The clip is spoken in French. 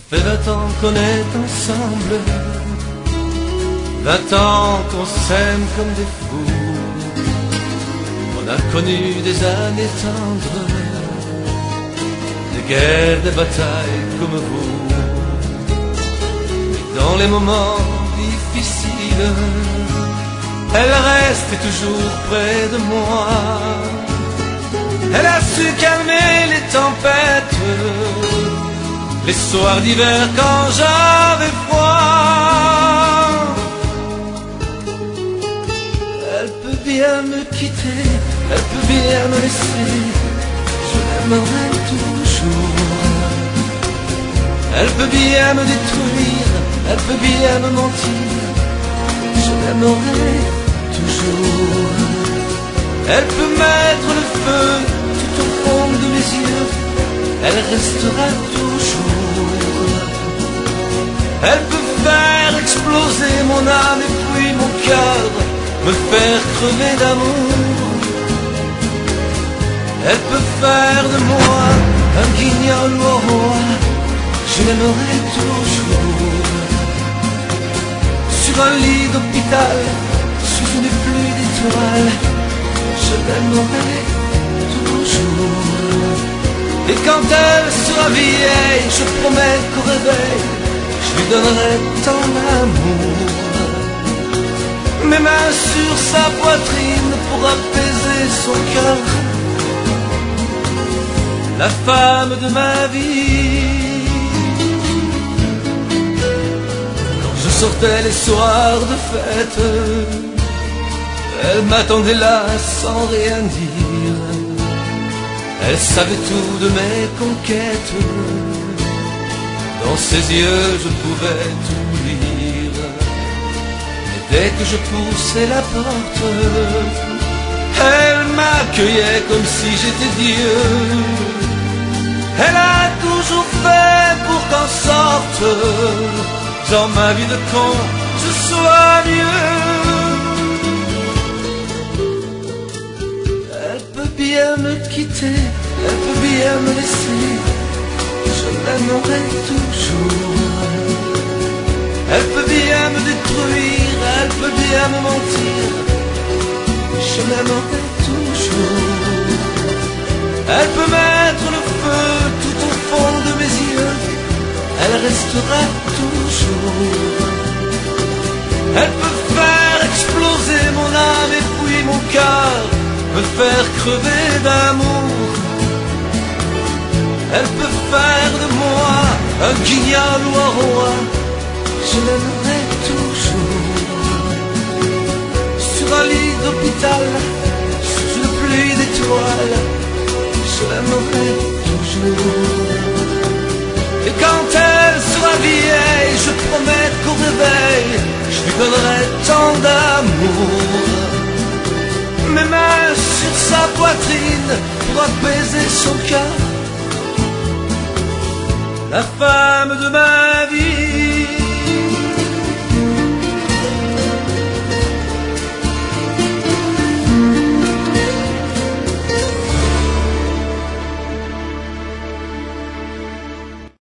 fait 20 ans qu'on est ensemble, 20 ans qu'on s'aime comme des fous. On a connu des années tendres, des guerres, des batailles comme vous. Mais dans les moments difficiles, elle reste toujours près de moi. Elle a su calmer les tempêtes, les soirs d'hiver quand j'avais froid. Elle peut bien me quitter, elle peut bien me laisser, je l'aimerai toujours. Elle peut bien me détruire, elle peut bien me mentir, je l'aimerai toujours. Elle peut mettre le feu tout au fond de mes yeux, elle restera toujours. Elle peut faire exploser mon âme et puis mon cœur, me faire crever d'amour. Elle peut faire de moi un guignol au roi, je l'aimerai toujours. Sur un lit d'hôpital, sous une pluie d'étoiles, je l'aimerai toujours. Et quand elle sera vieille, je promets qu'au réveil, je lui donnerai tant d'amour. Mes mains sur sa poitrine pour apaiser son cœur, la femme de ma vie. Quand je sortais les soirs de fête, elle m'attendait là sans rien dire. Elle savait tout de mes conquêtes, dans ses yeux je pouvais tout lire. Et dès que je poussais la porte, elle m'accueillait comme si j'étais Dieu. Elle a toujours fait pour qu'en sorte, dans ma vie de con, je sois mieux. Elle peut bien me quitter, elle peut bien me laisser, je l'aimerai toujours. Elle peut bien me détruire, elle peut bien me mentir, je l'aimerai toujours. Elle peut mettre le feu tout au fond de mes yeux, elle restera toujours. Elle peut faire exploser mon âme et puis mon cœur, me faire crever d'amour. Elle peut faire de moi un guignol ou un roi, je l'aimerai toujours. Sur un lit d'hôpital, sous une pluie d'étoiles, je l'aimerai toujours. Et quand elle sera vieille, je promets qu'au réveil, je lui donnerai tant d'amour. Mes mains sur sa poitrine pour apaiser son cœur, la femme de ma